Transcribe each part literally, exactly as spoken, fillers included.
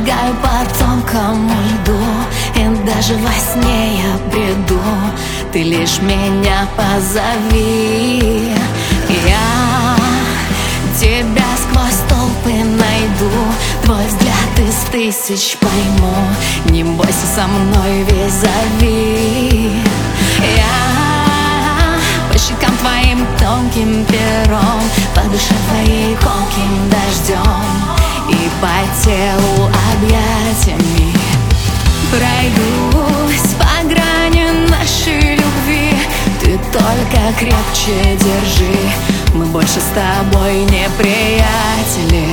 Шагаю по тонкому льду, и даже во сне я бреду. Ты лишь меня позови, я тебя сквозь толпы найду. Твой взгляд из тысяч пойму. Не бойся, со мной визави. Я по щекам твоим тонким пером, по душе твоей колким дождем, и по телу объятиями пройдусь по грани нашей любви. Ты только крепче держи, мы больше с тобой не приятели.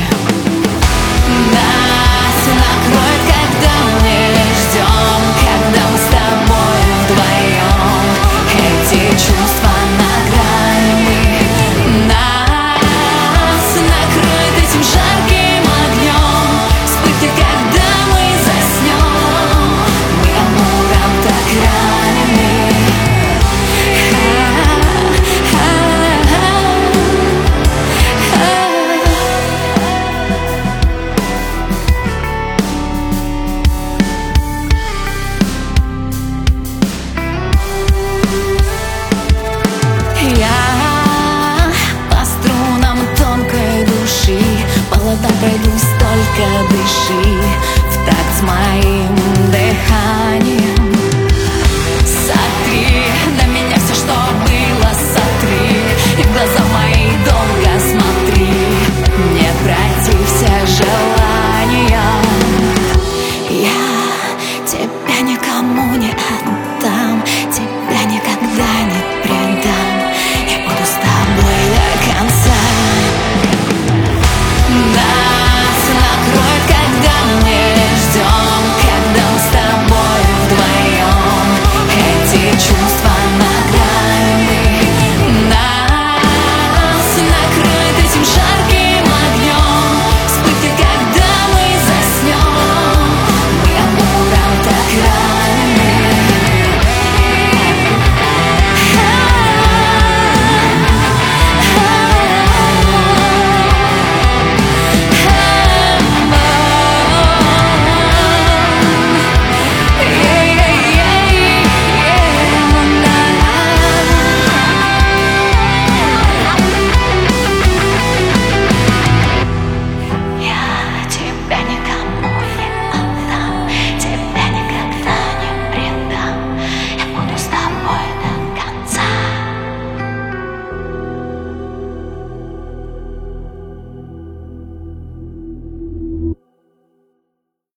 Нас накроет, когда мы ждем, когда мы с тобой вдвоем. Эти чувства на грани мы. Нас накроет этим жарким огнем, вспыхнет, когда мы заснем. Мы амуром так ранены. Я по струнам тонкой души, по ладам пройдусь, только дыши в такт с моим дыханием.